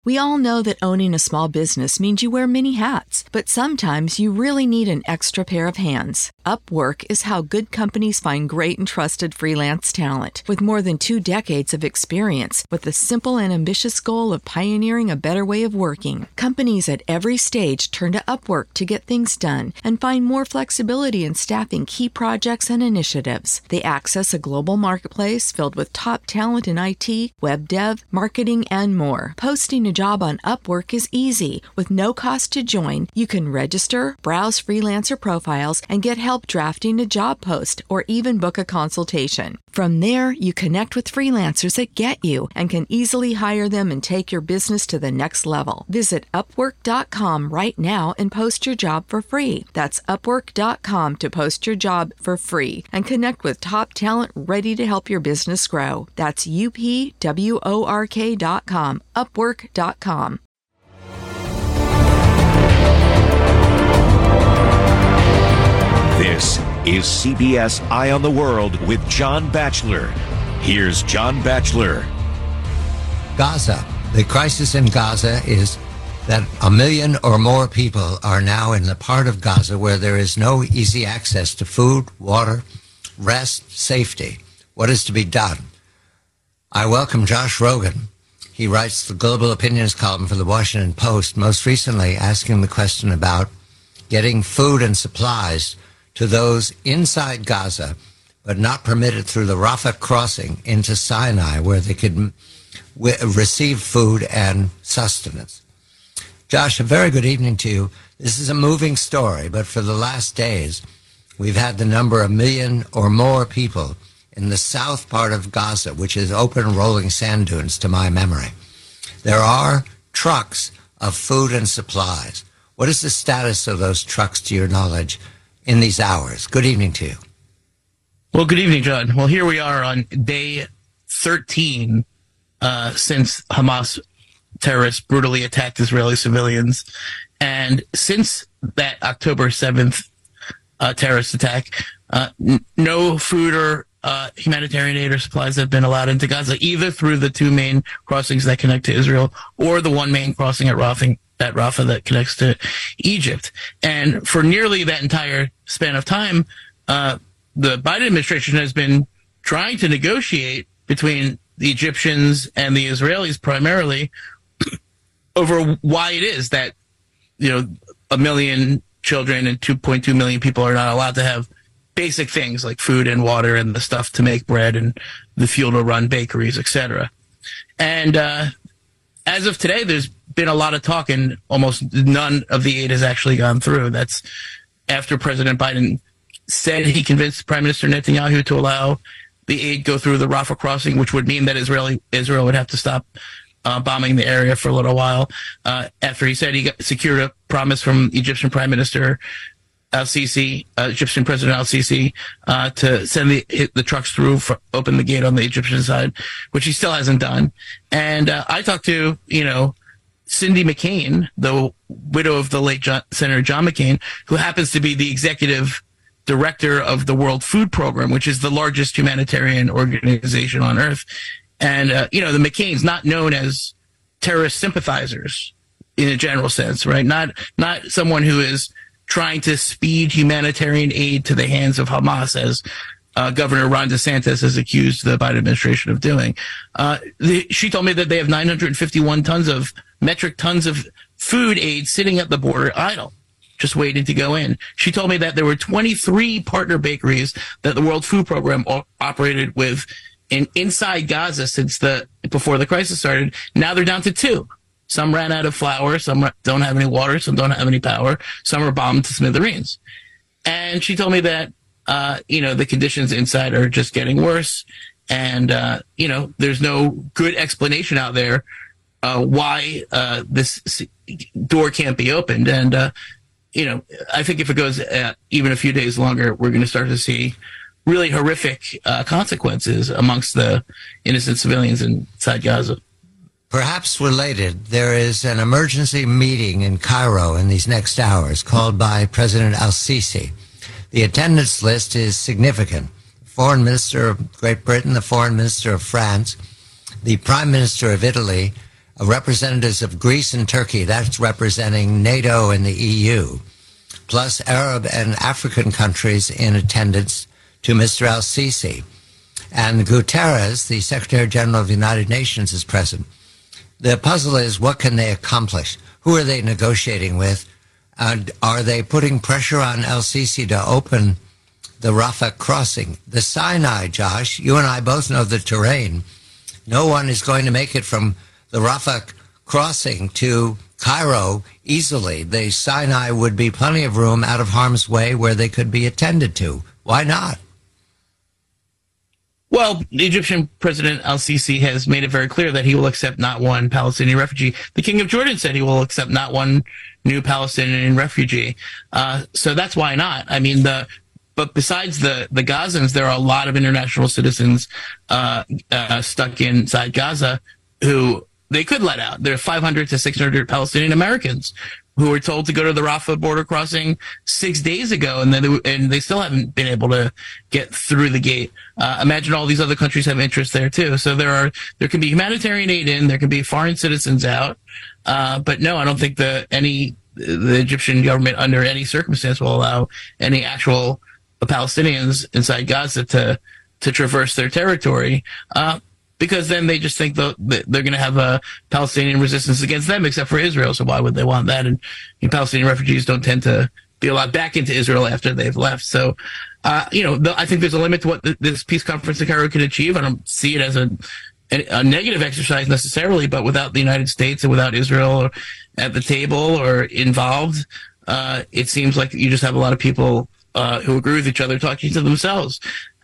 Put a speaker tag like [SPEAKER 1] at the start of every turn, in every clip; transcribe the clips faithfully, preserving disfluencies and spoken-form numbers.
[SPEAKER 1] We all know that owning a small business means you wear many hats, but sometimes you really need an extra pair of hands. Upwork is how good companies find great and trusted freelance talent. With more than two decades of experience, with the simple and ambitious goal of pioneering a better way of working, companies at every stage turn to Upwork to get things done and find more flexibility in staffing key projects and initiatives. They access a global marketplace filled with top talent in I T, web dev, marketing, and more. Posting a job on Upwork is easy. With no cost to join, you can register, browse freelancer profiles, and get help drafting a job post or even book a consultation. From there, you connect with freelancers that get you and can easily hire them and take your business to the next level. Visit upwork dot com right now and post your job for free. That's upwork dot com to post your job for free and connect with top talent ready to help your business grow. That's U P W O R K dot com, upwork dot com.
[SPEAKER 2] This is C B S Eye on the World with John Batchelor. Here's John Batchelor.
[SPEAKER 3] Gaza. The crisis in Gaza is that a million or more people are now in the part of Gaza where there is no easy access to food, water, rest, safety. What is to be done? I welcome Josh Rogin. He writes the Global Opinions column for the Washington Post, most recently asking the question about getting food and supplies to those inside Gaza, but not permitted through the Rafah crossing into Sinai, where they could w- receive food and sustenance. Josh, a very good evening to you. This is a moving story, but for the last days, we've had the number a million or more people in the south part of Gaza, which is open rolling sand dunes to my memory. There are trucks of food and supplies. What is the status of those trucks, to your knowledge, in these hours? Good evening to you.
[SPEAKER 4] Well, good evening, John. Well, here we are on day thirteen uh, since Hamas terrorists brutally attacked Israeli civilians. And since that October seventh uh, terrorist attack, uh, n- no food or uh, humanitarian aid or supplies have been allowed into Gaza, either through the two main crossings that connect to Israel or the one main crossing at Rafah, at Rafah that connects to Egypt. And for nearly that entire span of time, uh, the Biden administration has been trying to negotiate between the Egyptians and the Israelis primarily over why it is that, you know, a million children and two point two million people are not allowed to have basic things like food and water and the stuff to make bread and the fuel to run bakeries, et cetera. And uh, as of today, there's been a lot of talk and almost none of the aid has actually gone through. That's after President Biden said he convinced Prime Minister Netanyahu to allow the aid go through the Rafah crossing, which would mean that Israeli Israel would have to stop uh, bombing the area for a little while. Uh, after he said he got, secured a promise from Egyptian Prime Minister Al-Sisi, uh, Egyptian President Al-Sisi, uh, to send the the trucks through, for, open the gate on the Egyptian side, which he still hasn't done. And uh, I talked to, you know, Cindy McCain, the widow of the late John, Senator John McCain, who happens to be the executive director of the World Food Program, which is the largest humanitarian organization on earth. And, uh, you know, the McCains, not known as terrorist sympathizers in a general sense, right? Not, not someone who is trying to speed humanitarian aid to the hands of Hamas, as uh, Governor Ron DeSantis has accused the Biden administration of doing. Uh, the, she told me that they have nine hundred fifty-one tons of metric tons of food aid sitting at the border idle, just waiting to go in. She told me that there were twenty-three partner bakeries that the World Food Program o- operated with in inside Gaza since the before the crisis started. Now they're down to two. Some ran out of flour, some don't have any water, some don't have any power, some are bombed to smithereens. And she told me that, uh, you know, the conditions inside are just getting worse. And, uh, you know, there's no good explanation out there uh, why uh, this door can't be opened. And, uh, you know, I think if it goes uh, even a few days longer, we're going to start to see really horrific uh, consequences amongst the innocent civilians inside Gaza.
[SPEAKER 3] Perhaps related, there is an emergency meeting in Cairo in these next hours called by President Al-Sisi. The attendance list is significant. Foreign Minister of Great Britain, the Foreign Minister of France, the Prime Minister of Italy, representatives of Greece and Turkey, that's representing NATO and the E U, plus Arab and African countries in attendance to Mister El-Sisi. And Guterres, the Secretary General of the United Nations, is present. The puzzle is, what can they accomplish? Who are they negotiating with? And are they putting pressure on El-Sisi to open the Rafah crossing? The Sinai, Josh, you and I both know the terrain. No one is going to make it from the Rafah crossing to Cairo easily. The Sinai would be plenty of room out of harm's way where they could be attended to. Why not?
[SPEAKER 4] Well, the Egyptian President al-Sisi has made it very clear that he will accept not one Palestinian refugee. The King of Jordan said he will accept not one new Palestinian refugee. Uh, so that's why not. I mean, the but besides the, the Gazans, there are a lot of international citizens uh, uh, stuck inside Gaza who they could let out. There are five hundred to six hundred Palestinian Americans who were told to go to the Rafah border crossing six days ago, and then they, and they still haven't been able to get through the gate. Uh, imagine all these other countries have interest there too. So there are there can be humanitarian aid in, there can be foreign citizens out, uh, but no, I don't think the any the Egyptian government under any circumstance will allow any actual Palestinians inside Gaza to to traverse their territory. Uh, Because then they just think the, they're going to have a Palestinian resistance against them, except for Israel. So why would they want that? And you know, Palestinian refugees don't tend to be allowed back into Israel after they've left. So, uh, you know, the, I think there's a limit to what the, this peace conference in Cairo can achieve. I don't see it as a, a, a negative exercise necessarily, but without the United States and without Israel at the table or involved, uh, it seems like you just have a lot of people uh, who agree with each other talking to themselves.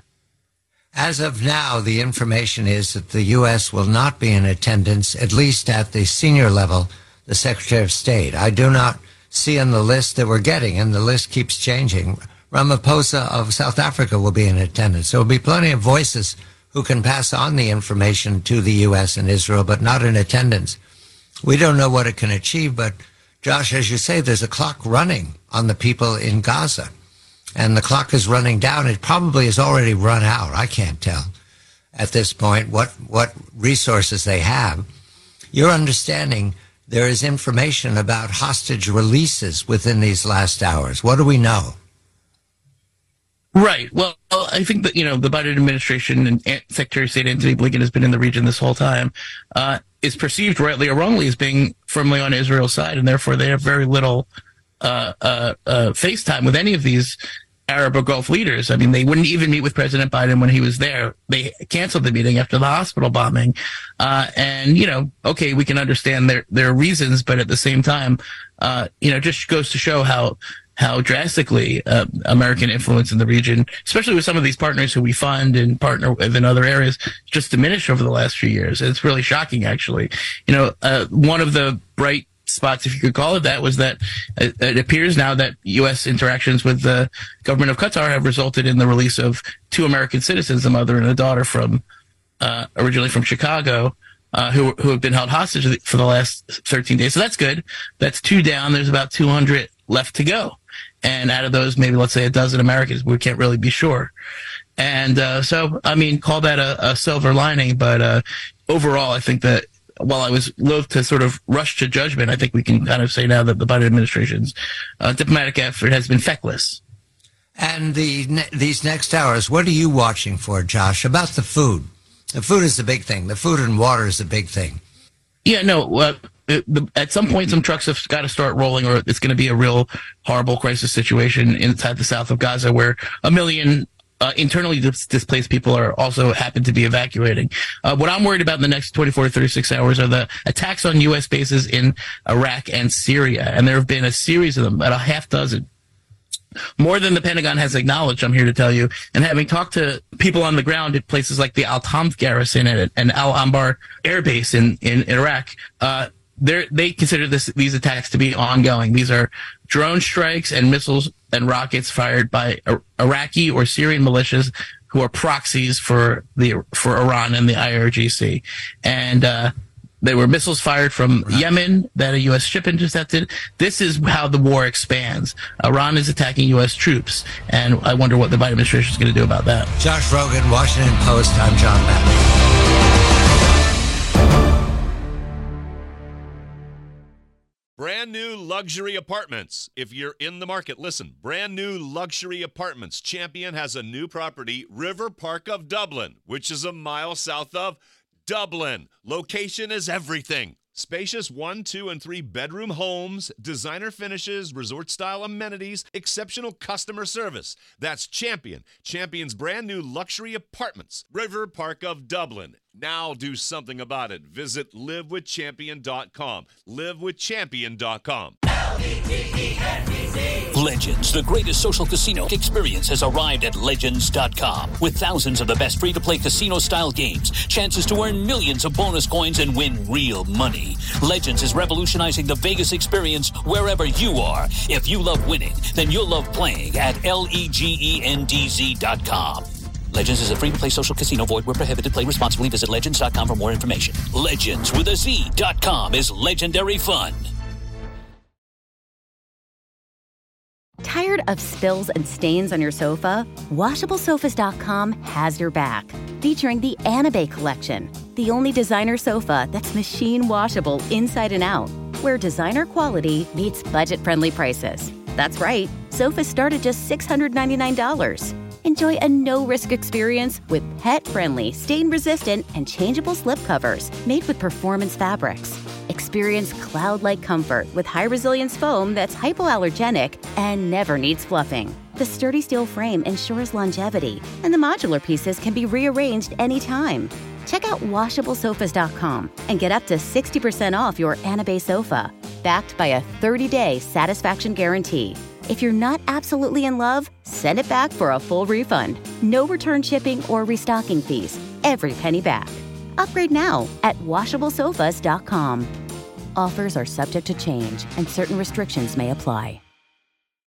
[SPEAKER 3] As of now, the information is that the U S will not be in attendance, at least at the senior level, the Secretary of State. I do not see on the list that we're getting, and the list keeps changing, Ramaphosa of South Africa will be in attendance. There will be plenty of voices who can pass on the information to the U S and Israel, but not in attendance. We don't know what it can achieve, but Josh, as you say, there's a clock running on the people in Gaza. And the clock is running down. It probably has already run out. I can't tell at this point what, what resources they have. You're understanding there is information about hostage releases within these last hours. What do we know?
[SPEAKER 4] Right. Well, I think that, you know, the Biden administration and Secretary of State Antony Blinken has been in the region this whole time, uh, is perceived rightly or wrongly as being firmly on Israel's side, and therefore they have very little uh, uh, uh, face time with any of these Arab or Gulf leaders. I mean, they wouldn't even meet with President Biden when he was there. They canceled the meeting after the hospital bombing. Uh, and, you know, okay, we can understand their, their reasons, but at the same time, uh, you know, just goes to show how, how drastically uh, American influence in the region, especially with some of these partners who we fund and partner with in other areas, just diminished over the last few years. It's really shocking, actually. You know, uh, one of the bright spots, if you could call it that, was that it, it appears now that U S interactions with the government of Qatar have resulted in the release of two American citizens, a mother and a daughter from uh, originally from Chicago, uh, who who have been held hostage for the last thirteen days. So that's good. That's two down. There's about two hundred left to go. And out of those, maybe let's say a dozen Americans. We can't really be sure. And uh, so, I mean, call that a, a silver lining. But uh, overall, I think that while I was loath to sort of rush to judgment, I think we can kind of say now that the Biden administration's uh, diplomatic effort has been feckless.
[SPEAKER 3] And the ne- these next hours, what are you watching for, Josh, about the food? The food is the big thing. The food and water is the big thing.
[SPEAKER 4] Yeah, no, uh, it, the, at some point, some trucks have got to start rolling, or it's going to be a real horrible crisis situation inside the south of Gaza, where a million Uh, internally dis- displaced people are also happen to be evacuating. Uh, what I'm worried about in the next twenty-four to thirty-six hours are the attacks on U S bases in Iraq and Syria. And there have been a series of them, about a half dozen. More than the Pentagon has acknowledged, I'm here to tell you. And having talked to people on the ground at places like the Al-Tamf garrison and, and Al-Anbar air base in, in Iraq, uh, they consider this, these attacks to be ongoing. These are drone strikes and missiles and rockets fired by Iraqi or Syrian militias who are proxies for the for Iran and the I R G C. And uh, there were missiles fired from right. Yemen that a U S ship intercepted. This is how the war expands. Iran is attacking U S troops, and I wonder what the Biden administration is going to do about that.
[SPEAKER 3] Josh Rogin, Washington Post. I'm John Batchelor.
[SPEAKER 5] Brand new luxury apartments. If you're in the market, listen. Brand new luxury apartments. Champion has a new property, River Park of Dublin, which is a mile south of Dublin. Location is everything. Spacious one, two, and three bedroom homes, designer finishes, resort-style amenities, exceptional customer service. That's Champion. Champion's brand new luxury apartments. River Park of Dublin. Now do something about it. Visit live with champion dot com. live with champion dot com.
[SPEAKER 6] Legends, the greatest social casino experience, has arrived at legends dot com. With thousands of the best free-to-play casino-style games, chances to earn millions of bonus coins and win real money. Legends is revolutionizing the Vegas experience wherever you are. If you love winning, then you'll love playing at legends dot com. Legends is a free-to-play social casino. Void where prohibited. Play responsibly. Visit legends dot com for more information. Legends with a Z dot com is legendary fun.
[SPEAKER 7] Tired of spills and stains on your sofa? washable sofas dot com has your back. Featuring the Anabay collection, the only designer sofa that's machine washable inside and out, where designer quality meets budget-friendly prices. That's right, sofas start at just six hundred ninety-nine dollars. Enjoy a no-risk experience with pet-friendly, stain-resistant, and changeable slip covers made with performance fabrics. Experience cloud-like comfort with high-resilience foam that's hypoallergenic and never needs fluffing. The sturdy steel frame ensures longevity, and the modular pieces can be rearranged anytime. Check out washable sofas dot com and get up to sixty percent off your Anabay sofa, backed by a thirty-day satisfaction guarantee. If you're not absolutely in love, send it back for a full refund. No return shipping or restocking fees. Every penny back. Upgrade now at washable sofas dot com. Offers are subject to change and certain restrictions may apply.